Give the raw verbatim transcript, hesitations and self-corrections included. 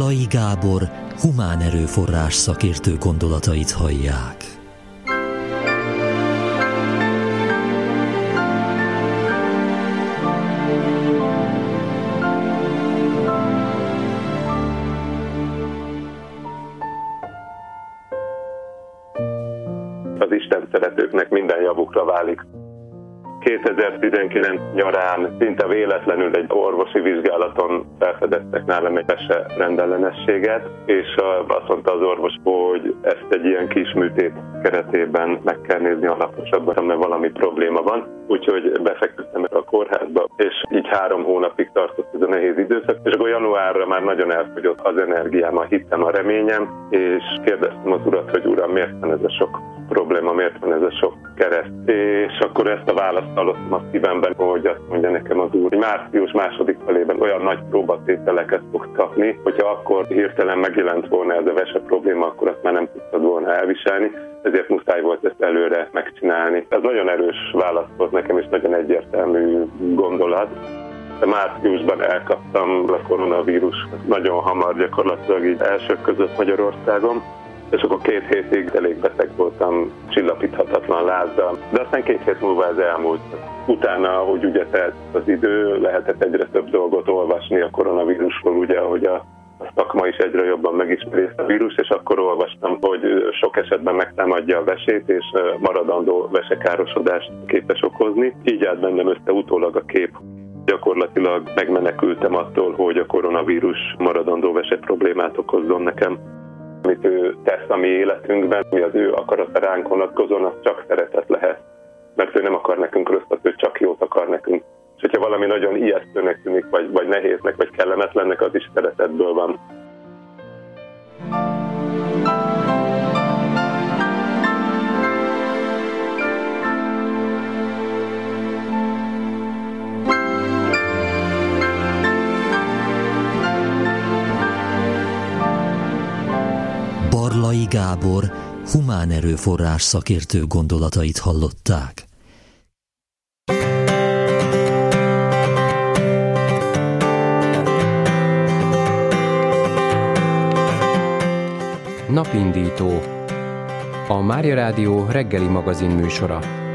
Barlai Gábor humán erőforrás szakértő gondolatait hallják. Az Isten szeretőknek minden javukra válik. kétezer-tizenkilenc nyarán szinte véletlenül egy orvosi vizsgálaton felfedeztek nálam egy vese rendellenességet, és azt mondta az orvos, hogy ezt egy ilyen kis műtét keretében meg kell nézni alaposabban, mert valami probléma van. Úgyhogy befeküdtem a kórházba, és így három hónapig tartott ez a nehéz időszak, és akkor januárra már nagyon elfogyott az energiám, a hittem, a reményem, és kérdeztem az urat, hogy uram, miért van ez a sok probléma, miért van ez a sok kereszt. És akkor ezt a választ hallottam a szívemben, hogy azt mondja nekem az úr, hogy március második felében olyan nagy próbatételeket fogsz kapni, hogyha akkor hirtelen megjelent volna ez a vese probléma, akkor azt már nem tudtad volna elviselni, ezért muszáj volt ezt előre megcsinálni. Ez nagyon erős válasz volt nekem, és nagyon egyértelmű gondolat. De márciusban elkaptam a koronavírus nagyon hamar, gyakorlatilag így elsők között Magyarországon, és akkor két hétig elég beteg voltam, csillapíthatatlan lázzal. De aztán két hét múlva ez elmúlt. Utána, ahogy ugye telt az idő, lehetett egyre több dolgot olvasni a koronavírusról, ugye, ahogy a a szakma is egyre jobban megismeri ezt a vírus, és akkor olvastam, hogy sok esetben megtámadja a vesét, és maradandó vesekárosodást képes okozni. Így állt bennem össze utólag a kép. Gyakorlatilag megmenekültem attól, hogy a koronavírus maradandó vese problémát okozzon nekem. Amit ő tesz a mi életünkben, mi az ő akarata ránk vonatkozóan, az csak szeretet lehet. Mert ő nem akar nekünk rosszat, ő csak jót akar nekünk. És hogyha valami nagyon ijesztőnek tűnik, vagy, vagy nehéznek, vagy kellemetlennek, az is szeretetből van. Barlai Gábor humán erőforrás szakértő gondolatait hallották. Napindító. A Mária Rádió reggeli magazin műsora.